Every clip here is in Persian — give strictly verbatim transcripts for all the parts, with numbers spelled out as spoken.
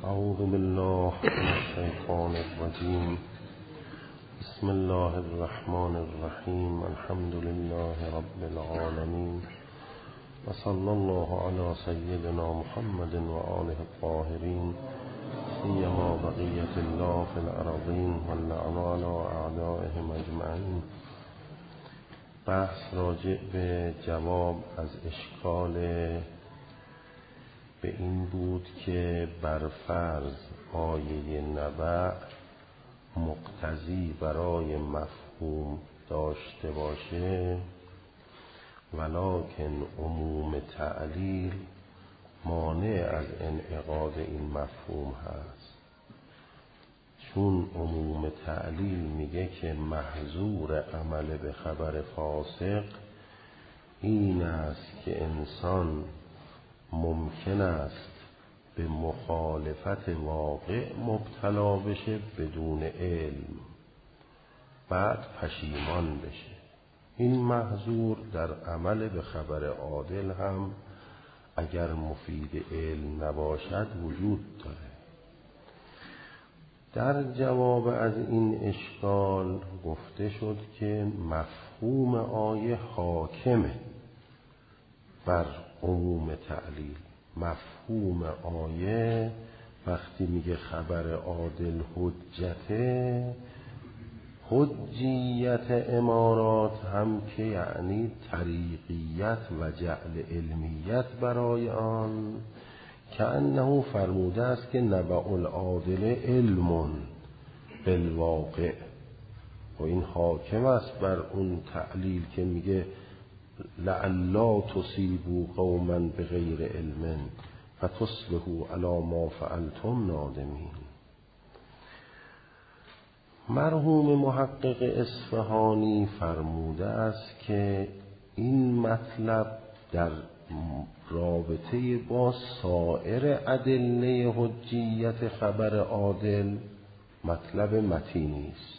اعوذ بالله من الشیطان الرجیم. بسم الله الرحمن الرحیم. الحمد لله رب العالمین و صلی الله علی سیدنا محمد و آله الطاهرین سیما بقیة الله فی الارضین و اللعن علی اعدائهم اجمعین. بحث راجع به جواب از اشکال به این بود که برفرض آیه نبأ مقتضی برای مفهوم داشته باشه، ولکن عموم تعلیل مانع از انعقاد این مفهوم هست. چون عموم تعلیل میگه که محظور عمل به خبر فاسق این است که انسان ممکن است به مخالفت واقع مبتلا بشه بدون علم، بعد پشیمان بشه. این محظور در عمل به خبر عادل هم اگر مفید علم نباشد وجود داره. در جواب از این اشکال گفته شد که مفهوم آیه حاکمه بر عموم تعلیل. مفهوم آیه وقتی میگه خبر عادل حجته، حجیت امارات هم که یعنی طریقیت و جعل علمیت برای آن، که انه فرموده است که نبأ العادل علم بالواقع. و این حاکم است بر اون تعلیل که میگه لعلا تصیبوا قوما بغیر علم فتصبحوا علی ما فعلتم نادمین. مرحوم محقق اصفهانی فرموده است که این مطلب در رابطه با سایر ادله حجیت خبر عادل مطلب متینی است.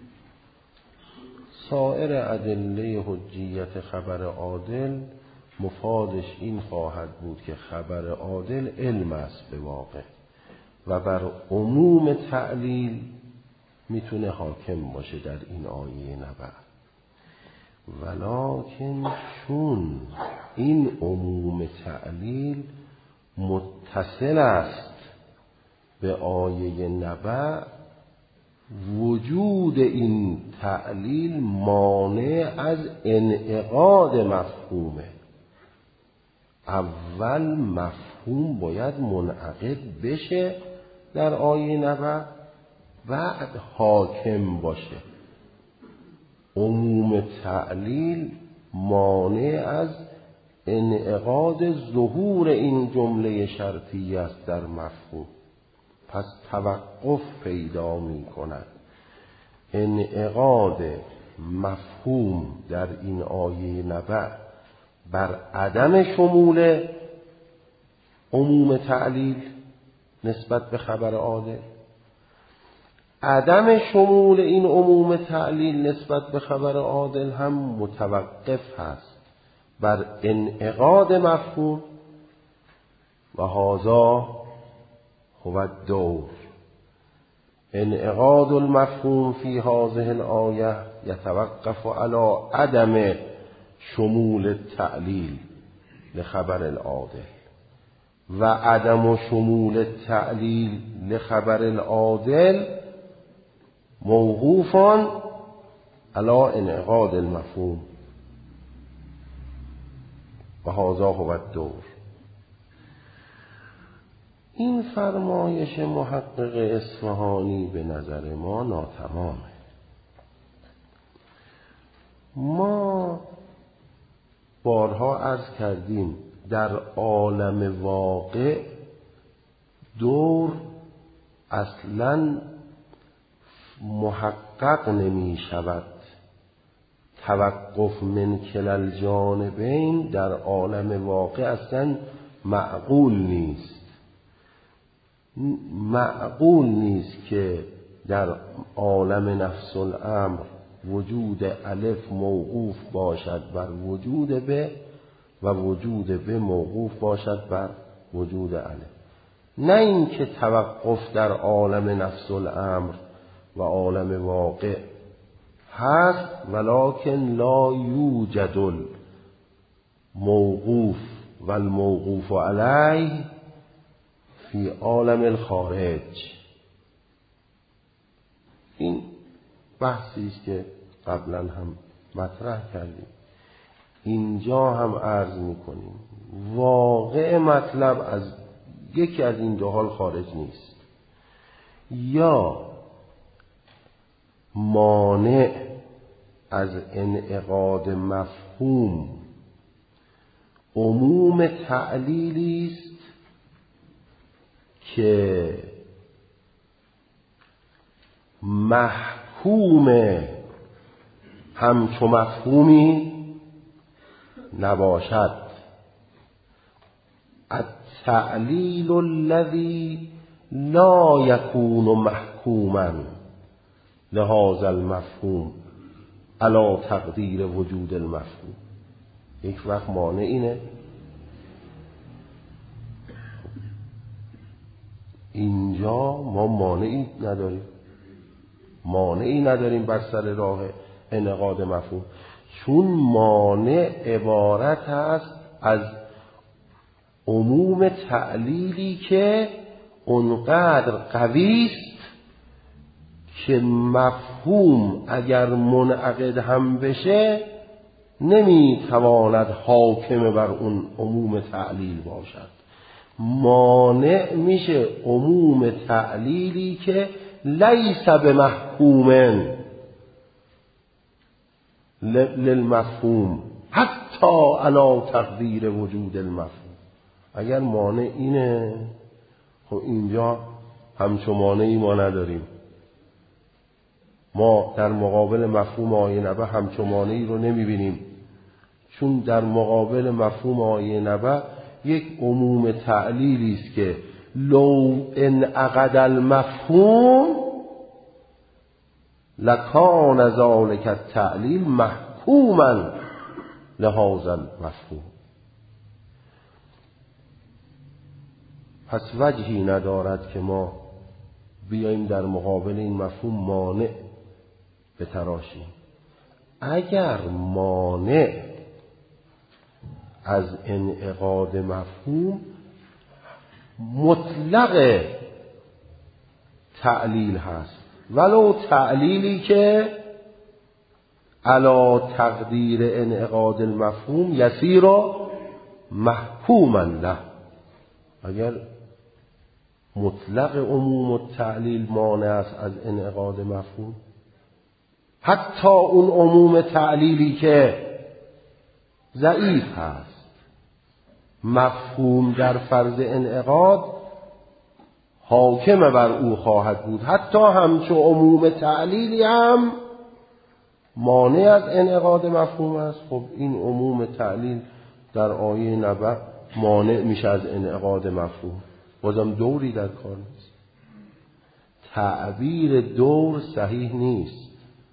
سایر ادله حجیت خبر عادل مفادش این خواهد بود که خبر عادل علم است به واقع و بر عموم تعلیل میتونه حاکم باشه در این آیه نبأ. ولکن چون این عموم تعلیل متصل است به آیه نبأ، وجود این تعلیل مانع از انعقاد مفهومه. اول مفهوم باید منعقد بشه در آیه نبأ، بعد حاکم باشه. عموم تعلیل مانع از انعقاد ظهور این جمله شرطی است در مفهوم، پس توقف پیدا می کند. انعقاد مفهوم در این آیه نبأ بر عدم شمول عموم تعلیل نسبت به خبر عادل، عدم شمول این عموم تعلیل نسبت به خبر عادل هم متوقف هست بر انعقاد مفهوم. و هذا هو الدور. انعقاد المفهوم في هذه الآية يتوقف على عدم شمول التعليل لخبر العادل، و عدم شمول التعليل لخبر العادل موقوف على انعقاد المفهوم. و هذا هو الدور. این فرمایش محقق اصفهانی به نظر ما ناتمامه. ما بارها عرض کردیم در عالم واقع دور اصلاً محقق نمی شود. توقف من کلال جانبین در عالم واقع اصلاً معقول نیست. معقول نیست که در عالم نفس الامر وجود الف موقوف باشد بر وجود ب و وجود ب موقوف باشد بر وجود الف. نه این که توقف در عالم نفس الامر و عالم واقع هست، ولکن لا یوجد الموقوف و الموقوف علیه فی عالم الخارج. این بحثی است که قبلا هم مطرح کردیم، اینجا هم عرض میکنیم واقع مطلب از یکی از این دو حال خارج نیست. یا مانع از انعقاد مفهوم عموم تعلیلی است که محکوم همچو مفهومی نباشد. التعلیل الذی لا یکون محکوما لهذا المفهوم علی تقدیر وجود المفهوم. یک وقت مانع اینه، اینجا ما مانعی نداریم، مانعی نداریم بر سر راه انعقاد مفهوم، چون مانع عبارت است از عموم تعلیلی که اونقدر قوی است که مفهوم اگر منعقد هم بشه نمیتواند حاکم بر اون عموم تعلیل باشد. مانع میشه عموم تعلیلی که لیس بمحکوم للمفهوم حتی علی تقدیر وجود المفهوم. اگر مانع اینه، خب اینجا همچون مانعی ما نداریم. ما در مقابل مفهوم آیه نبع همچون مانعی رو نمیبینیم، چون در مقابل مفهوم آیه نبع یک عموم تعلیلی است که لو انعقد المفهوم لکان ذلک التعلیل محکوما لهذا المفهوم. پس وجهی ندارد که ما بیاییم در مقابل این مفهوم مانع بتراشیم. اگر مانع از انعقاد مفهوم مطلق تعلیل هست، ولو تعلیلی که علی تقدیر انعقاد المفهوم یسیر محکوما له. اگر مطلق عموم التعلیل مانع است از انعقاد مفهوم، حتی اون عموم تعلیلی که ضعیف هست، مفهوم در فرض انعقاد حاکم بر او خواهد بود، حتی همچو عموم تعلیلی هم مانع از انعقاد مفهوم است. خب این عموم تعلیل در آیه نبع مانع میشه از انعقاد مفهوم، بازم دوری در کار نیست. تعبیر دور صحیح نیست.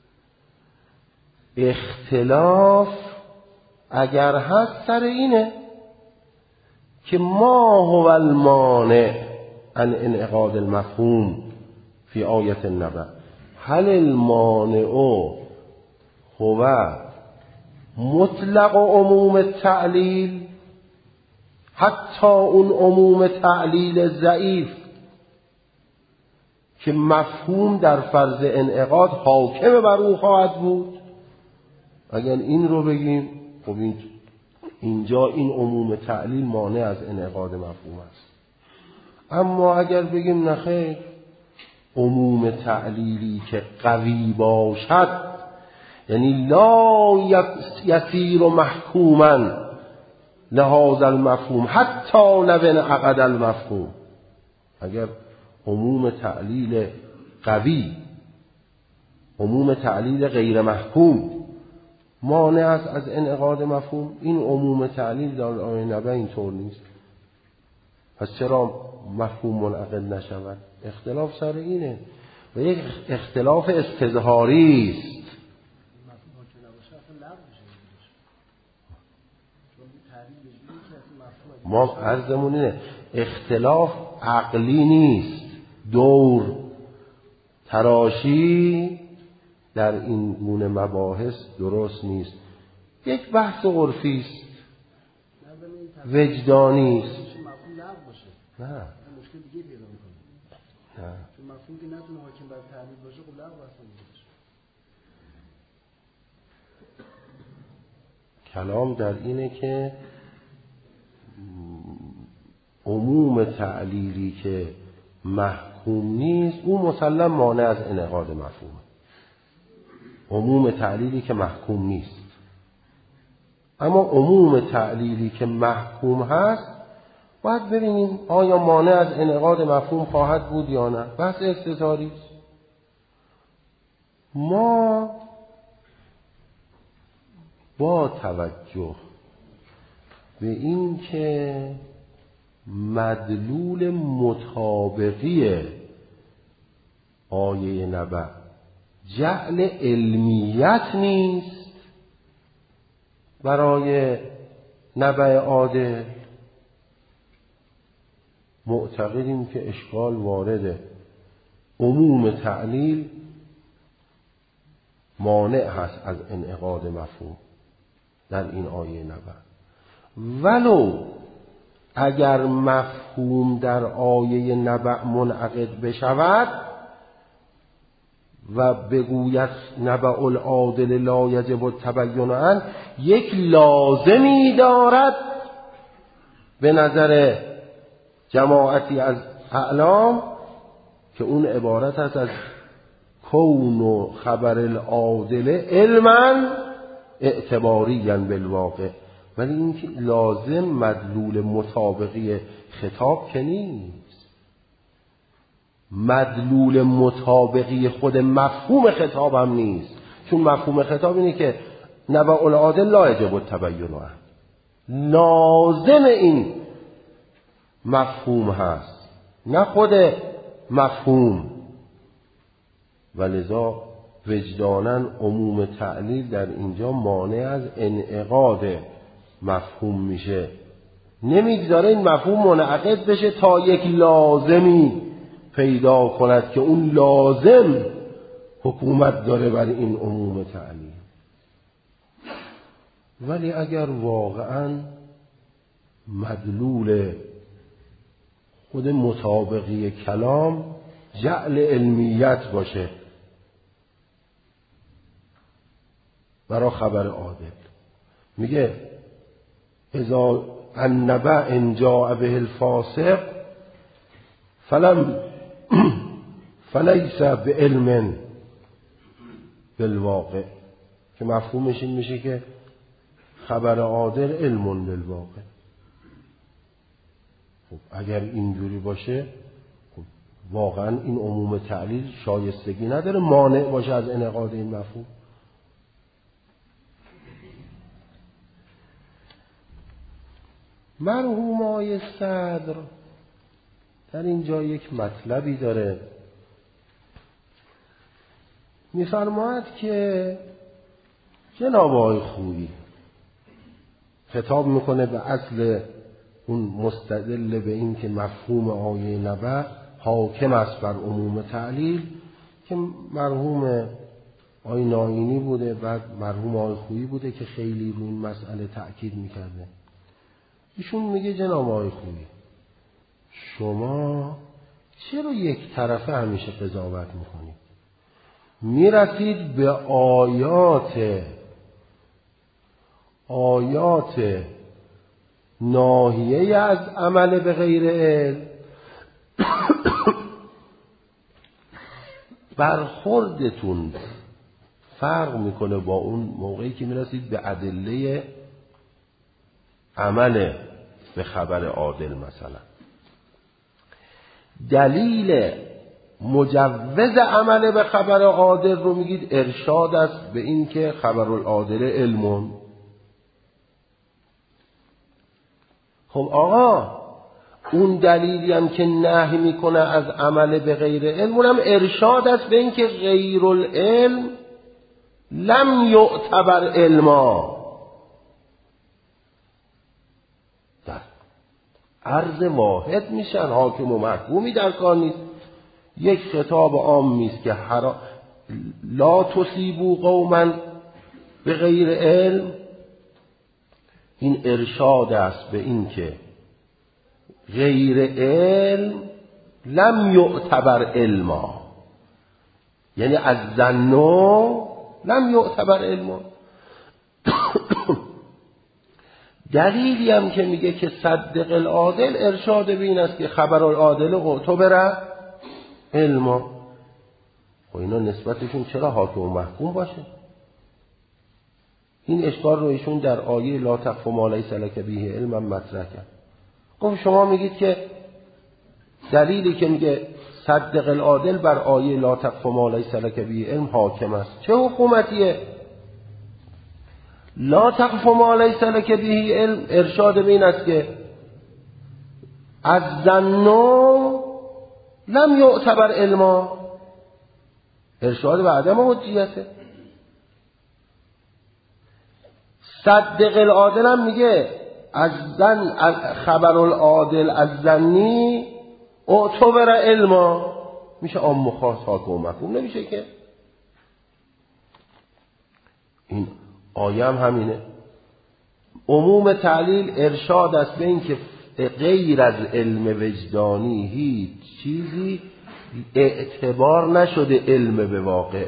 اختلاف اگر هست سر اینه که ما هو المانع عن انعقاد المفهوم فی آیت النبع، هل المانع هو مطلق عموم التعلیل، حتی اون عموم تعلیل ضعیف که مفهوم در فرض انعقاد حاکم بر او خواهد بود. اگر این رو بگیم خب این اینجا این عموم تعلیل مانع از انعقاد مفهوم است. اما اگر بگیم نخیر، عموم تعلیلی که قوی باشد، یعنی لا یسیر محکوما لهذا المفهوم حتی لو انعقد المفهوم، اگر عموم تعلیل قوی، عموم تعلیل غیر محکوم مانع است از انعقاد مفهوم، این عموم تعلیل در آیه نبع اینطور نیست. پس چرا مفهوم منعقد نشود؟ اختلاف سر اینه و یک اختلاف استظهاری است. ما عرضمون اینه اختلاف عقلی نیست. دور تراشی در این گونه مباحث درست نیست. یک بحث عرفی است، وجدانی است. نه مشکل دیگه پیدا می‌کنه. نه چون مفهومی که نتونه حاکم بر تعبیر باشه خب لغو اصلا نمیشه. کلام در اینه که عموم تعلیلی که محکوم نیست او مسلم مانع از انعقاد مفهومه. عموم تعلیلی که محکوم نیست، اما عموم تعلیلی که محکوم هست باید ببینیم آیا مانع از انعقاد مفهوم خواهد بود یا نه. بحث استثاری است. ما با توجه به این که مدلول مطابقی آیه نبأ جعل علمیت نیست برای نبأ عادل، معتقدیم که اشکال وارده. عموم تعلیل مانع هست از انعقاد مفهوم در این آیه نبأ، ولو اگر مفهوم در آیه نبأ منعقد بشود و بگوید نبأ العادل لا یجب التبین عنه، یک لازمی دارد به نظر جماعتی از اعلام که اون عبارت است از کون و خبر العادل علما اعتباریا بالواقع. ولی این که لازم مدلول مطابقی خطاب که نیست، مدلول مطابقی خود مفهوم خطاب هم نیست. چون مفهوم خطاب اینه که نبأ العادل لا یجب التبین عنه، لازم این مفهوم هست نه خود مفهوم. ولذا وجداناً عموم تعلیل در اینجا مانع از انعقاد مفهوم میشه، نمیگذاره این مفهوم منعقد بشه تا یک لازمی پیدا کند که اون لازم حکومت داره بر این عموم تعلیل. ولی اگر واقعاً مدلول خود مطابقی کلام جعل علمیت باشه برای خبر عادل، میگه اذا النبأ ان جاء به الفاسق فلم فلیس بعلم بالواقع، که مفهومش این میشه که خبر عادل علم بالواقع. خب اگر اینجوری باشه خب واقعا این عموم تعلیل شایستگی نداره مانع باشه از انعقاد این مفهوم. مرحوم آقای صدر در اینجا یک مطلبی داره، می‌فرماید که جناب آقای خویی خطاب میکنه به اصل اون مستدل به این که مفهوم آیه نبأ حاکم است بر عموم تعلیل، که مرحوم آقای ناینی بوده، بعد مرحوم آقای خویی بوده که خیلی روی این مسئله تأکید میکرده. ایشون میگه جناب آقای خویی شما چرا یک طرفه همیشه قضاوت میکنید؟ میرسید به آیات آیات ناهیه از عمل به غیر علم، برخوردتون فرق میکنه با اون موقعی که میرسید به ادله عمل به خبر عادل. مثلا دلیل مجوز عمل به خبر عادل رو میگید ارشاد است به این که خبر العادل علمون. خب آقا اون دلیلی هم که نهی میکنه از عمل به غیر علم اونم ارشاد است به این که غیر العلم لم یعتبر علما. عرض واحد میشن، حاکم و محکومی در کار نیست. یک خطاب عامی است که حرا... لا تصیبوا قوما به غیر علم، این ارشاد است به این که غیر علم لم یعتبر علما، یعنی از ظنوا لم یعتبر علما. دلیلی هم که میگه که صدق العادل، ارشاد به این است که خبر العادل اعتبر علما. خب اینا نسبتشون چرا حاکم و محکوم باشه؟ این اشکال رو ایشون در آیه لا تقف ما لیس لک به علم مطرح کرد. گفت شما میگید که دلیلی که میگه صدق العادل بر آیه لا تقف ما لیس لک به علم حاکم است. چه حکومتیه؟ لا تقف ما لیس لک به علم ارشاد به این است که از ظنوا لم یعتبر علما، ارشاد به عدم حجیته. صدق العادل هم میگه از زن خبر العادل از ظنی اعتبر علما، میشه عام و خاص، حاکم و محکوم نمیشه که. این آیه هم همینه. عموم تعلیل ارشاد است به این که غیر از علم وجدانی هیچ چیزی اعتبار نشده علم به واقع،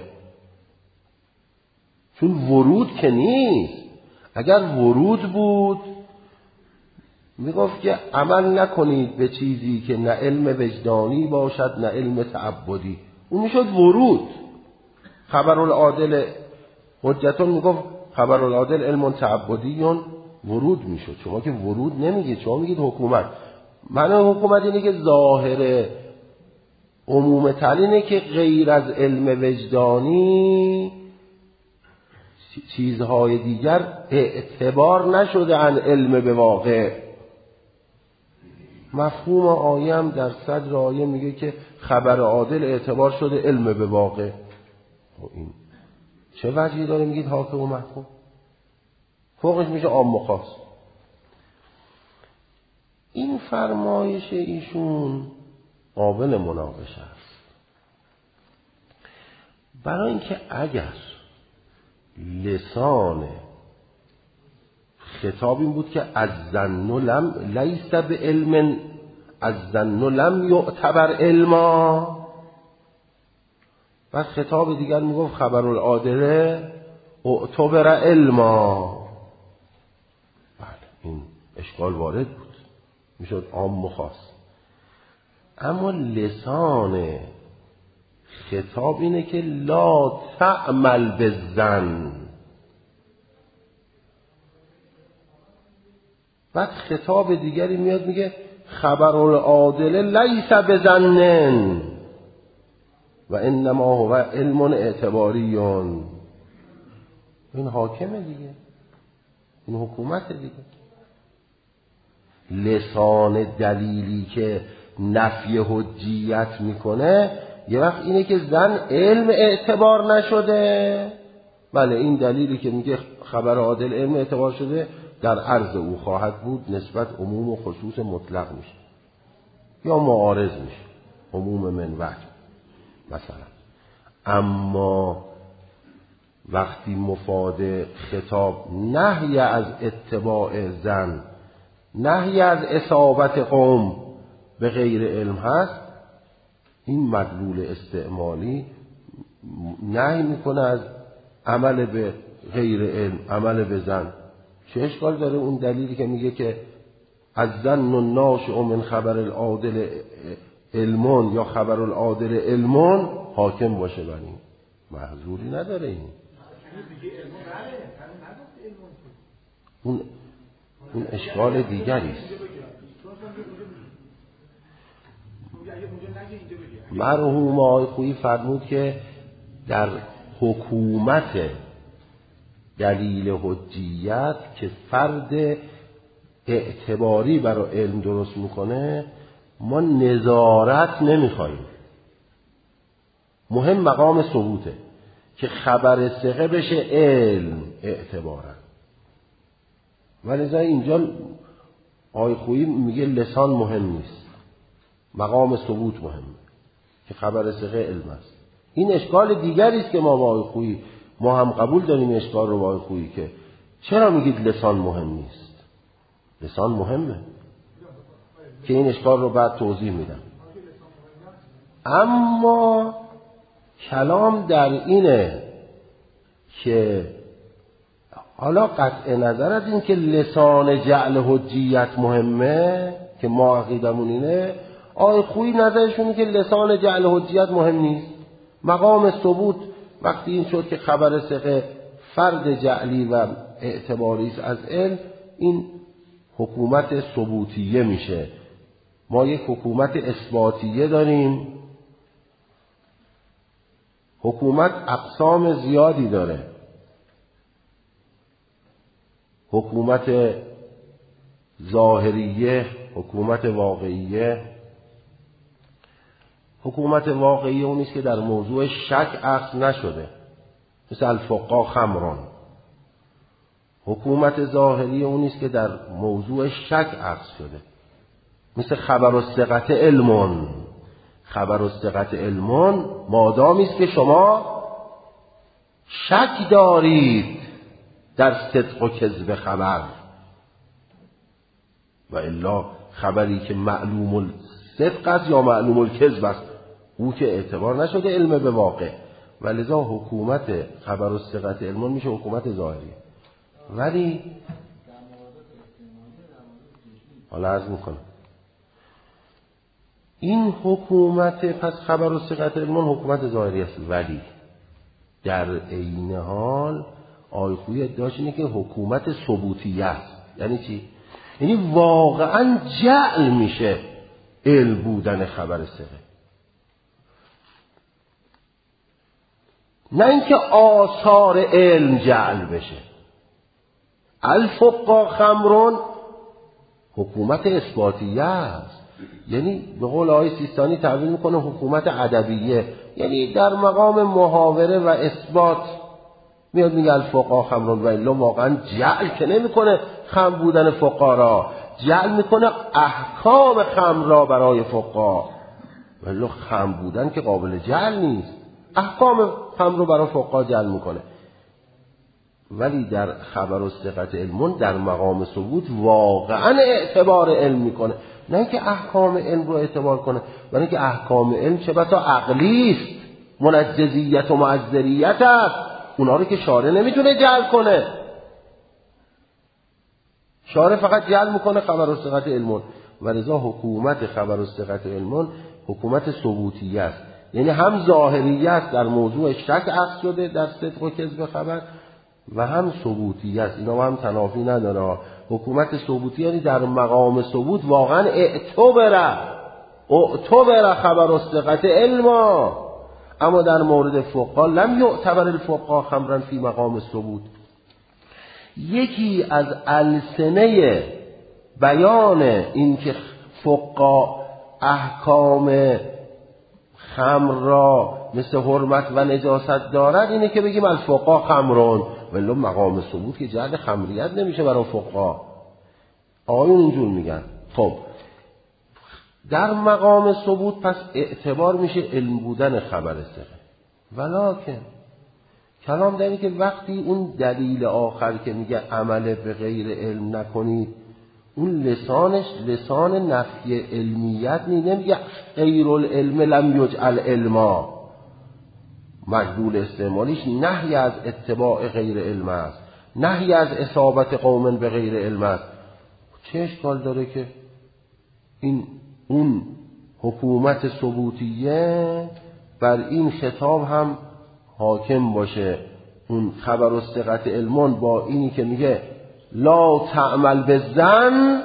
چون ورود که نیست. اگر ورود بود میگفت که عمل نکنید به چیزی که نه علم وجدانی باشد نه علم تعبدی، اون میشد ورود. خبر العادل حجتون میگفت خبر العادل علم تعبدیون، ورود میشد. شما که ورود نمیگید، شما میگید حکومت. معنی حکومت اینه که ظاهر عموم تعلیل که غیر از علم وجدانی چیزهای دیگر اعتبار نشده عن علم به واقع. مفهوم آیه هم در صدر آیه میگه که خبر عادل اعتبار شده علم به واقع. این چه وجهی داره میگید حاکم و محکوم؟ فوقش میشه عام و خاص. این فرمایش ایشون قابل مناقشه است، برای اینکه اگر لسان خطاب این بود که از ظن لم لیس به علم، از ظن لم یعتبر علما، و خطاب دیگر میگفت خبر العادله اعتبر علما، بله این اشکال وارد بود، میشد عام و خاص. اما لسان خطاب اینه که لا تعمل بالظن، بعد خطاب دیگری میاد میگه خبر العادله لیس بظن و انما هو علم اعتباریون. این حاکمه دیگه، این حکومت دیگه. لسان دلیلی که نفی حجیت میکنه یه وقت اینه که زن علم اعتبار نشده. بله این دلیلی که میگه خبر عادل علم اعتبار شده در عرض او خواهد بود، نسبت عموم و خصوص مطلق میشه یا معارض میشه، عموم من وجه مثلا. اما وقتی مفاد خطاب نهی از اتباع زن، نهی از اصابت قوم به غیر علم هست، این مدلول استعمالی نهی میکنه از عمل به غیر علم، عمل به زن. چه اشکال داره اون دلیلی که میگه که از زن الناشئ من خبر العادل علمون یا خبر العادل علمون حاکم باشه؟ بر این محظوری نداره. این اون اون اشکال دیگری است. مرحوم آقای خویی فرمود که در حکومت دلیل حجیت که فرد اعتباری برای علم درست میکنه ما نظارت نمیخوایم، مهم مقام ثبوته که خبر ثقه بشه علم اعتبارا. ولذا اینجا آقای خویی میگه لسان مهم نیست، مقام ثبوت مهمه که خبر ثقه علم است. این اشکال دیگری است که ما با آقای خویی ما هم قبول داریم اشکال رو با آقای خویی که چرا میگید لسان مهم نیست؟ لسان مهمه که این اشکال رو بعد توضیح میدم. اما کلام در اینه که حالا قطع نظر از این که لسان جعل حجیت مهمه که ما عقیدمون اینه، آقای خویی نظرشونه که لسان جعل حجیت مهم نیست. مقام ثبوت وقتی این شد که خبر ثقه فرد جعلی و اعتباری است از علم، این حکومت ثبوتیه میشه. ما یک حکومت اثباتیه داریم. حکومت اقسام زیادی داره. حکومت ظاهریه، حکومت واقعیه. حکومت واقعیه اونیست که در موضوع شک عقد نشده، مثل الفقا خمران. حکومت ظاهریه اونیست که در موضوع شک عقد شده، مثل خبر الثقة علمون. خبر الثقة علمون مادامی است که شما شک دارید در صدق و کذب خبر، و الا خبری که معلوم الصدق است یا معلوم الکذب است او که اعتبار نشده علم به واقع، و لذا حکومت خبر الثقة علمون میشه حکومت ظاهری. ولی حالا عرض میکنم این حکومت پس خبر الثقة علمون حکومت ظاهری است، ولی در عین حال آقای خویی ادعاش اینه که حکومت ثبوتیه است. یعنی چی؟ یعنی واقعا جعل میشه علم بودن خبر ثقه، نه اینکه آثار علم جعل بشه. الفقا خمرون حکومت اثباتیه است، یعنی به قول آقای سیستانی تعبیر میکنه حکومت ادبیه، یعنی در مقام محاوره و اثبات میاد میگه الفقا خمرون، و الا واقعا جعل که نمیکنه خمر بودن فقها را، جعل میکنه احکام خمر را برای فقها، و الا خمر بودن که قابل جعل نیست، احکام خمر رو برای فقها جعل میکنه. ولی در خبر الثقة علمون در مقام ثبوت واقعا اعتبار علم میکنه، نه اینکه احکام علم رو اعتبار کنه، ولی اینکه احکام علم چه بسا عقلی است، منجزیت و معذریت است، اونا رو که شارع نمیتونه جعل کنه. شارع فقط جعل میکنه خبر الثقة علمون، و لذا حکومت خبر الثقة علمون حکومت ثبوتیه است، یعنی هم ظاهریه است در موضوع شک عقد شده در صدق و کذب خبر، و هم ثبوتیه است. اینا هم تنافی نداره. حکومت ثبوتی یعنی در مقام ثبوت واقعا اعتبره اعتبره خبر الثقة علما، اما در مورد فقها لم یعتبر الفقها خمرا فی مقام ثبوت. یکی از السنه بیان این که فقها احکام خمر را مثل حرمت و نجاست دارد اینه که بگیم الفقها خمرون، ولی مقام ثبوت که جهت خمریت نمیشه برای فقها. آیون اینجور میگن. خب در مقام ثبوت پس اعتبار میشه علم بودن خبر ثقه، ولکن کلام داره که وقتی اون دلیل آخر که میگه عمل به غیر علم نکنید، اون لسانش لسان نفی علمیت نی، نمیگه غیر العلم لم یجعل علما، مجبول استعمالیش نهی از اتباع غیر علم است، نهی از اصابت قوم به غیر علم است. چه اشکال داره که این اون حکومت ثبوتیه بر این خطاب هم حاکم باشه، اون خبر الثقة علمون با اینی که میگه لا تعمل بالظن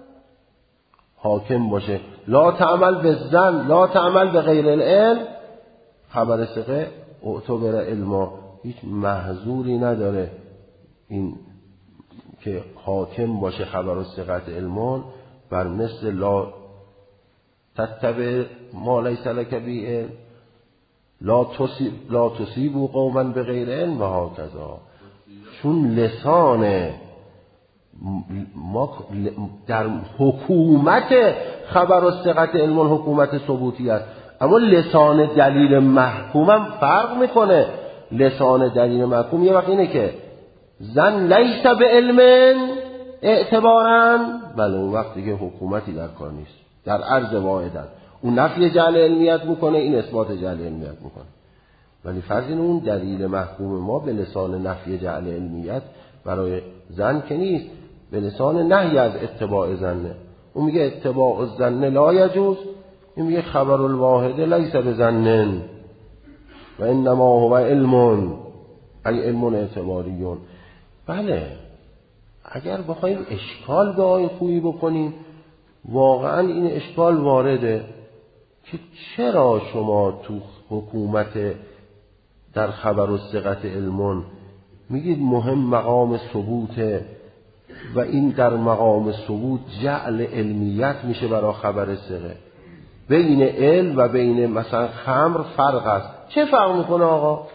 حاکم باشه، لا تعمل بالظن لا تعمل به غیر العلم، خبر ثقه اعتبر علما، هیچ محظوری نداره این که حاکم باشه خبر الثقة علمون بر مثل لا تتبع ما لیس لک به علم، لا تصیب لا تصیبوا قوما بغیر علم و هکذا. چون لسان ما در حکومت خبر و ثقت علم حکومت ثبوتی است، اما لسان دلیل محکوم هم فرق میکنه. لسان دلیل محکوم یه وقت اینه که زن لیس به علم اعتبارا، بله اون وقت دیگه حکومتی در کار نیست، در عرض واحدن اون نفی جعل علمیت میکنه، این اثبات جعل علمیت میکنه. ولی فرض اینه اون دلیل محکوم ما به لسان نفی جعل علمیت برای زن که نیست، به لسان نهی از اتباع زنه. اون میگه اتباع الزن لا یجوز، این میگه خبر الواحد لیس بزنن و انما هو علم، ای علم اعتباریون. بله اگر بخوایم اشکال به آیه خویی بکنیم، واقعا این اشکال وارده که چرا شما تو حکومت در خبر و ثقت علم میگید مهم مقام ثبوته و این در مقام ثبوت جعل علمیت میشه برای خبر ثقه. بین علم و بین مثلا خمر فرق است. چه فرق میکنه آقا؟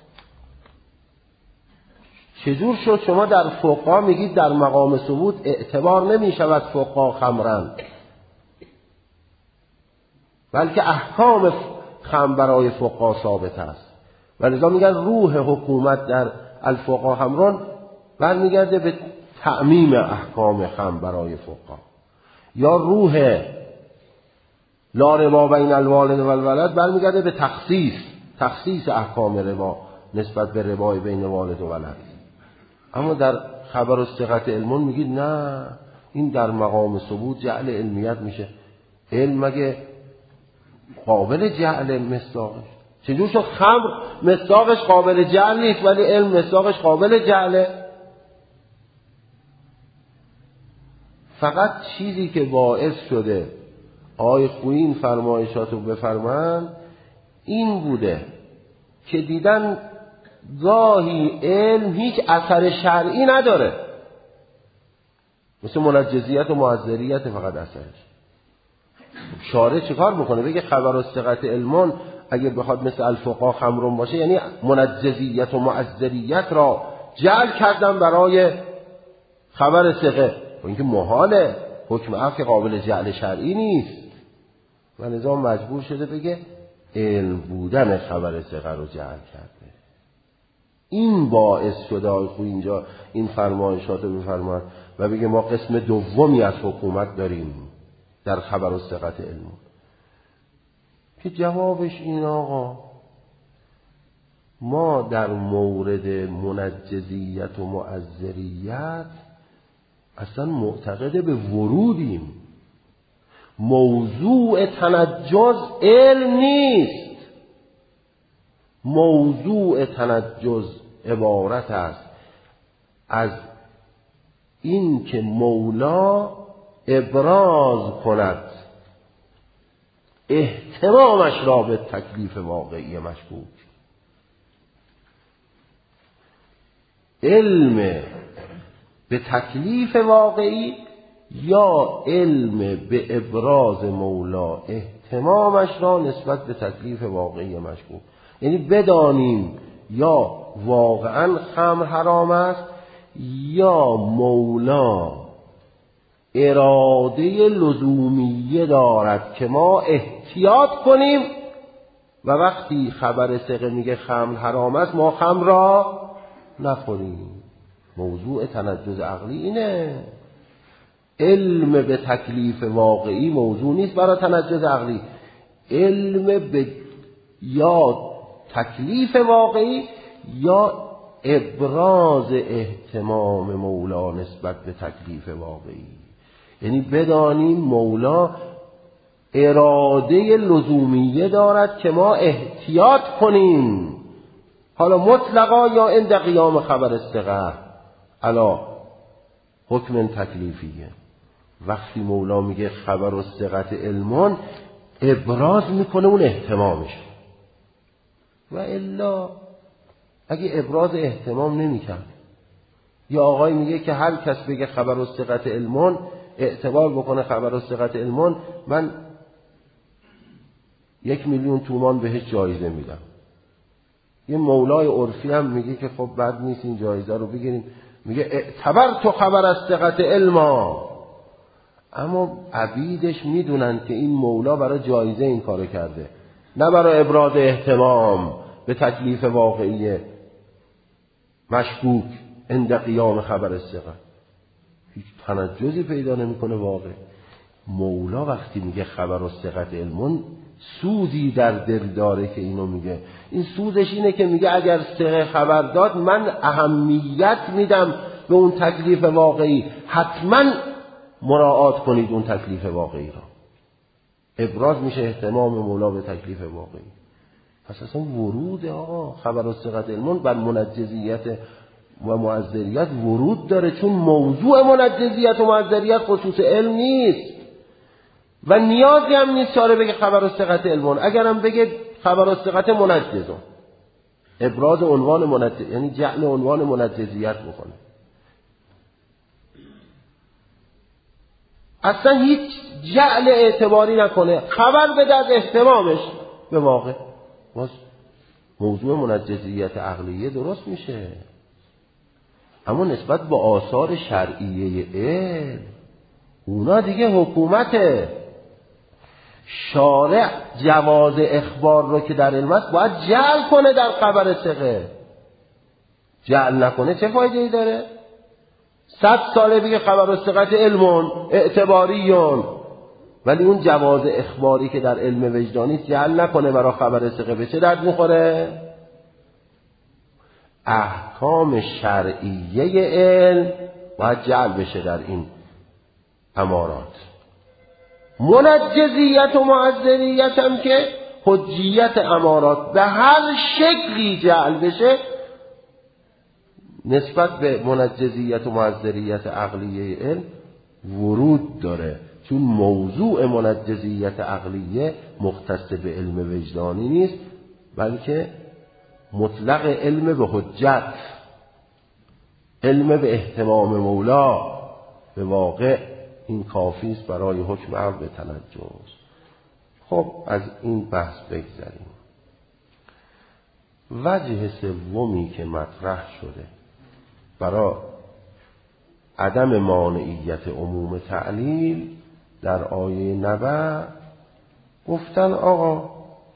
چجور شد شما در فقها میگید در مقام ثبوت اعتبار نمیشود فقها خمرن، بلکه احکام خمر برای فقها ثابت است و لذا میگن روح حکومت در الفقها خمران برمیگرده به تعمیم احکام خمر برای فقها، یا روح لا ربا بین الوالد و الولد برمیگرده به تخصیص تخصیص احکام ربا نسبت به ربای بین والد و ولد. اما در خبر و ثقت علم میگید نه، این در مقام ثبوت جعل علمیت میشه. علم مگه قابل جعل مصداقش؟ چجور شد خمر مصداقش قابل جعل نیست ولی علم مصداقش قابل جعله؟ فقط چیزی که باعث شده آقای خویی این فرمایشاتو بفرمان این بوده که دیدن گاهی علم هیچ اثر شرعی نداره، مثل منجزیت و معذریت فقط اثرش. شارع چیکار میکنه؟ بگه خبر و ثقت علم اگه بخواد مثل الفقها خمرون باشه، یعنی منجزیت و معذریت را جعل کردن برای خبر ثقه، و اینکه محاله، حکم عفو قابل جعل شرعی نیست و نظام مجبور شده بگه علم بودن خبر ثقه رو جعل کرده. این باعث شده آقای خویی اینجا این فرمایشات رو بفرماد و بگه ما قسم دومی از حکومت داریم در خبر و ثقت علم، که جوابش این آقا ما در مورد منجزیت و معذریت اصلا معتقد به ورودیم. موضوع تنجز علم نیست، موضوع تنجز عبارت است از این که مولا ابراز کند اهتمامش را به تکلیف واقعی مشکوک. علم به تکلیف واقعی یا علم به ابراز مولا اهتمامش را نسبت به تکلیف واقعی مشکوک. یعنی بدانیم یا واقعا خمر حرام است یا مولا اراده لزومیه دارد که ما احتیاط کنیم و وقتی خبر ثقه میگه خمر حرام است ما خمر را نخوریم. موضوع تنجز عقلی اینه. علم به تکلیف واقعی موضوع نیست برای تنجز عقلی. علم به یا تکلیف واقعی یا ابراز اهتمام مولا نسبت به تکلیف واقعی، یعنی بدانیم مولا اراده لزومیه دارد که ما احتیاط کنیم، حالا مطلقا یا عند قیام خبر الثقه علا حکم تکلیفیه. وقتی مولا میگه خبر الثقه علم ابراز میکنه اون اهتمامش، و الا اگه ابراز اهتمام نمیکرد، یا آقای میگه که هر کس بگه خبر الثقه علم اعتبار بکنه خبر الثقه علم، من یک میلیون تومان بهش جایزه میدم. یه مولای عرفی هم میگه که خب بد نیست این جایزه رو بگیریم، میگه اعتبر تو خبر از ثقت علما، اما عبیدش میدونن که این مولا برای جایزه این کارو کرده، نه برای ابراز اهتمام به تکلیف واقعی مشکوک عند قیام خبر الثقه. هیچ تنجزی پیدا نمیکنه واقع. مولا وقتی میگه خبر الثقت علمون، سوزی در دل داره که اینو میگه. این سوزش اینه که میگه اگر ثقه خبر داد، من اهمیت میدم به اون تکلیف واقعی، حتما مراعات کنید اون تکلیف واقعی را. ابراز میشه اهتمام مولا به تکلیف واقعی. پس اصلا ورود آقا خبر الثقت علمون بر منجزیت و معذریت ورود داره، چون موضوع منجزیت و معذریت خصوص علم نیست و نیازی هم نیست چاره بگه خبر الثقت علمون. اگرم بگه خبر الثقت منجزون، ابراز عنوان منجز، یعنی جعل عنوان منجزیت بکنه. اصلا هیچ جعل اعتباری نکنه، خبر بده از اهتمامش به واقع، باز موضوع منجزیت عقلیه درست میشه. اما نسبت به آثار شرعیه علم، اونا دیگه حکومته. شارع جواز اخبار رو که در علم است باید جعل کنه در خبر ثقه. جعل نکنه چه فایده ای داره؟ صد ساله بگه خبر الثقت علمون اعتباریون، ولی اون جواز اخباری که در علم وجدانی جعل نکنه برای خبر ثقه، به چه درد میخوره؟ احکام شرعیه علم باید جعل بشه در این امارات. منجزیت و معذریت هم که حجیت امارات به هر شکلی جعل بشه، نسبت به منجزیت و معذریت عقلیه علم ورود داره، چون موضوع منجزیت عقلیه مختص به علم وجدانی نیست، بلکه مطلق علم به حجت، علم به اهتمام مولا. به واقع این کافی است برای حکم امر به تنجز. خب از این بحث بگذریم. وجه سومی که مطرح شده برای عدم مانعیت عموم تعلیل در آیه نبأ، گفتن آقا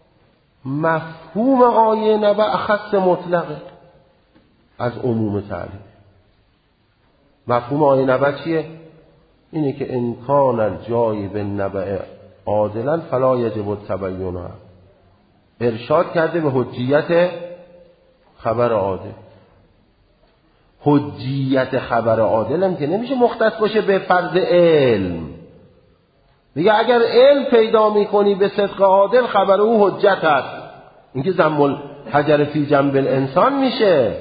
مفهوم آیه نبأ اخص مطلقه از عموم تعلیل. مفهوم آیه نبأ چیه؟ اینه که ان کان الجای بالنبأ عادلا فلا یجب التبین. ارشاد کرده به حجیت خبر عادل. حجیت خبر عادل هم که نمیشه مختص باشه به فرض علم. میگه اگر علم پیدا میکنی به صدق عادل، خبر او حجت است. این که ضم الحجر فی جنب الانسان میشه.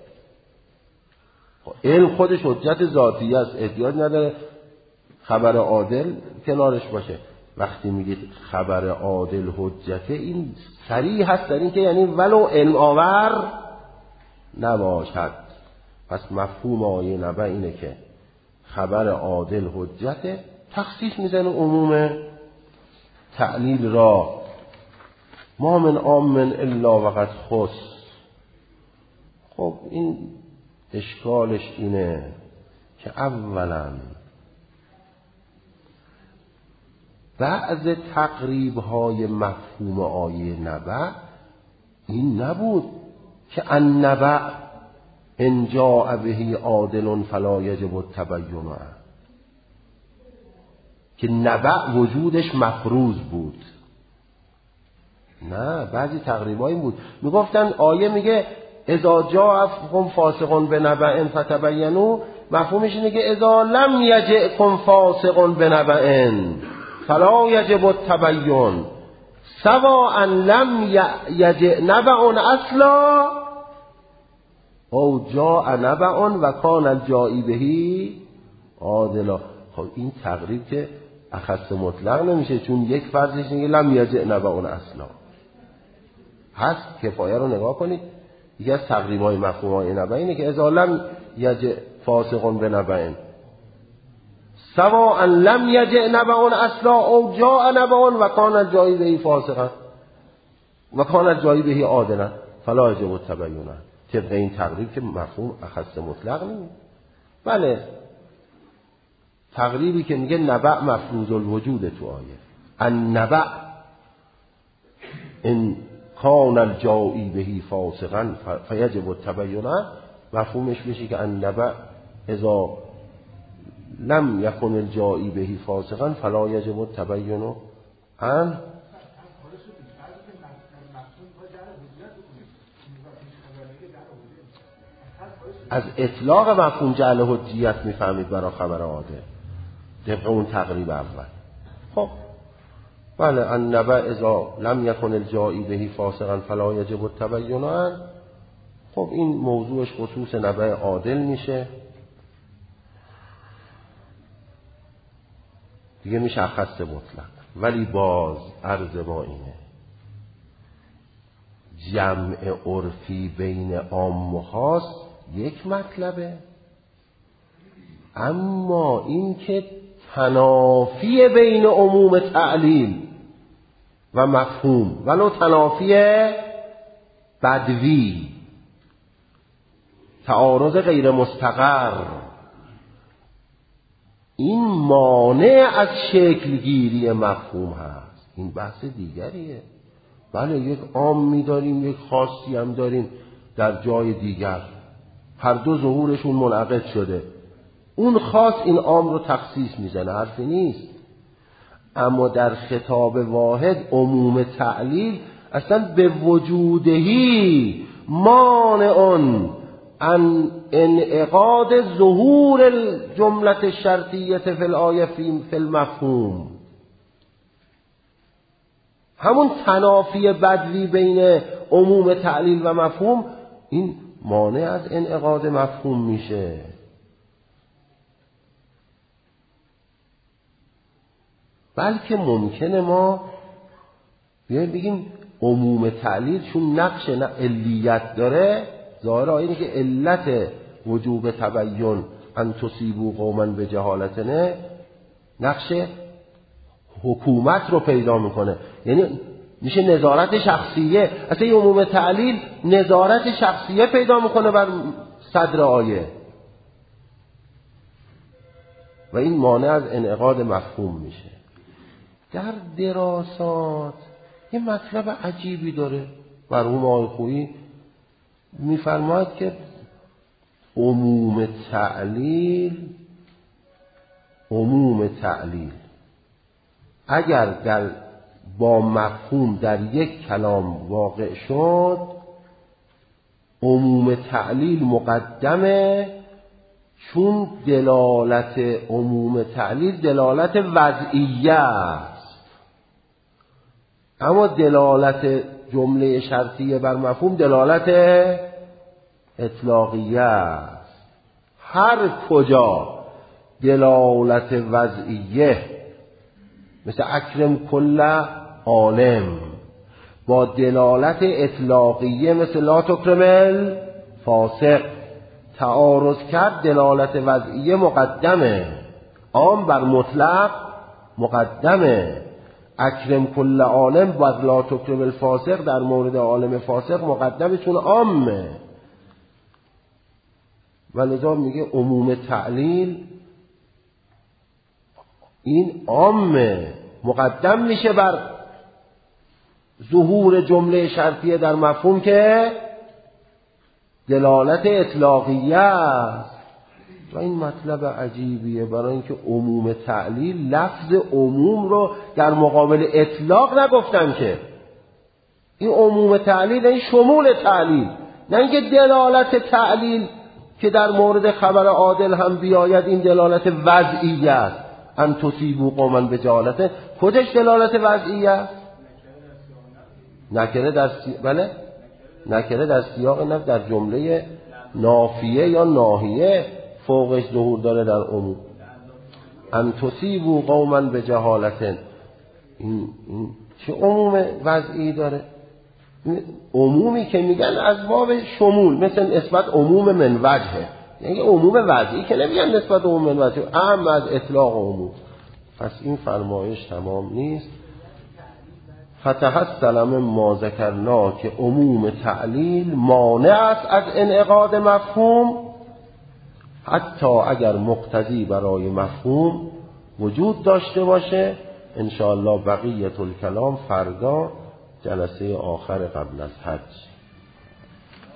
علم خودش حجت ذاتی است، احتیاج نداره خبر عادل کنارش باشه. وقتی میگید خبر عادل حجته، این صریح هست در این که یعنی ولو علم آور نباشد. پس مفهوم آیه نبأ اینه که خبر عادل حجته، تخصیص میزنه عموم تعلیل را. ما من عام الا وقد خص. خب این اشکالش اینه که اولا بعض تقریب‌های مفهوم آیه نبأ این نبود که النبأ ان جاء به عادل فلا یجب التبین، که نبأ وجودش مفروض بود. نه، بعضی تقریبایی بود. میگفتن آیه میگه اذا جاءکم فاسق بنبأ فتبینوا، مفهومش اینه که اذا لم یجئکم فاسق بنبأ فلا یجب التبین سواء لم یجئ نبأ اصلا او جاء نبأ و کان الجائی به عادلا. خب این تقریب که اخص مطلق نمیشه، چون یک فرضش اینه لم یجئ نبأ اصلا هست. کفایه رو نگاه کنید. یکی از تقریب‌های مفهوم آیه نبأ اینه که اذا لم یجئ فاسق بنبأ سواء لم یجئ نبأ اصلا او جاء نبأ و کان الجائی به فاسقا و کان الجائی به عادلا فلا یجب التبین. طبق این تقریب که مفهوم اخص مطلق نیست. بله تقریبی که میگه نبع مفروض الوجود تو آیه، النبع ان کان الجائی بهی فاسقا فیجب التبین، مفهومش میشه که النبع اذا لم یکن الجائی بهی فاسقا فلا یجب التبین ان. از اطلاق مفهوم جعل حجیت میفهمید برای خبر عادل طبق اون تقریب اول. خب بله النبع اذا لم یکن الجائی بهی فاسقا فلا یجب التبین ان، خب این موضوعش خصوص نبع عادل میشه دیگه، میشه خاص مطلق. ولی باز عرض ما اینه جمع عرفی بین عام و خاص یک مطلبه، اما این که تنافی بین عموم تعلیل و مفهوم ولو تنافی بدوی، تعارض غیر مستقر، این مانع از شکلگیری مفهوم هست. این بحث دیگریه. بله یک عام می داریم یک خاصی هم داریم در جای دیگر، هر دو ظهورشون منعقد شده، اون خاص این عام رو تخصیص میزنه، حرفی نیست. اما در خطاب واحد عموم تعلیل اصلا به وجودهی مانع ان انعقاد ظهور الجملة الشرطیه فی الآیه فی المفهوم. همون تنافی بدوی بین عموم تعلیل و مفهوم این مانع از انعقاد مفهوم میشه. بلکه ممکنه ما بیایم بگیم عموم تعلیل چون نقش علیت داره، ظاهر آیه که علت وجوب تبین ان تصیبوا قوما بجهالتنه نقش حکومت رو پیدا میکنه، یعنی میشه نظارت شخصیه. اصلا این عموم تعلیل نظارت شخصیه پیدا میکنه بر صدر آیه و این مانع از انعقاد مفهوم میشه. در دراسات یه مطلب عجیبی داره، مرحوم آقای خویی میفرماید که عموم تعلیل عموم تعلیل اگر در با مفهوم در یک کلام واقع شد، عموم تعلیل مقدمه، چون دلالت عموم تعلیل دلالت وضعیه است، اما دلالت جمله شرطیه بر مفهوم دلالت اطلاقیه است. هر کجا دلالت وضعیه مثل اکرم کل عالم با دلالت اطلاقیه مثل لا تکرم الفاسق تعارض کرد، دلالت وضعیه مقدمه، عام بر مطلق مقدمه. اکرم کل عالم بر لا تکرم الفاسق در مورد عالم فاسق مقدمه چون عامه. ولذا میگه عموم تعلیل این عامه مقدم میشه بر ظهور جمله شرطیه در مفهوم که دلالت اطلاقیه است. و این مطلب عجیبیه، برای اینکه عموم تعلیل لفظ عموم رو در مقابل اطلاق نگفتن که این عموم تعلیل این شمول تعلیل، نه اینکه دلالت تعلیل که در مورد خبر عادل هم بیاید این دلالت وضعیه است. ان تصیبوا قوما بجهالت کجاش دلالت وضعیه است؟ نکره در سی... بله نکره در سیاق نفی در جمله نافیه یا ناهیه فوقش ظهور داره در عموم. ان تصیبوا قوما بجهالت این, این چه عموم وضعی داره؟ عمومی که میگن از باب شمول، مثل نسبت عموم من وجهه، یعنی عموم وضعی که نمیگن نسبت عموم من وجهه، اهم از اطلاق عموم. پس این فرمایش تمام نیست. فتحصل من ما ذکرنا که عموم تعلیل مانع است از انعقاد مفهوم، حتی اگر مقتضی برای مفهوم وجود داشته باشه. انشاءالله بقیت الکلام فردا جلسه آخر قبل از حج.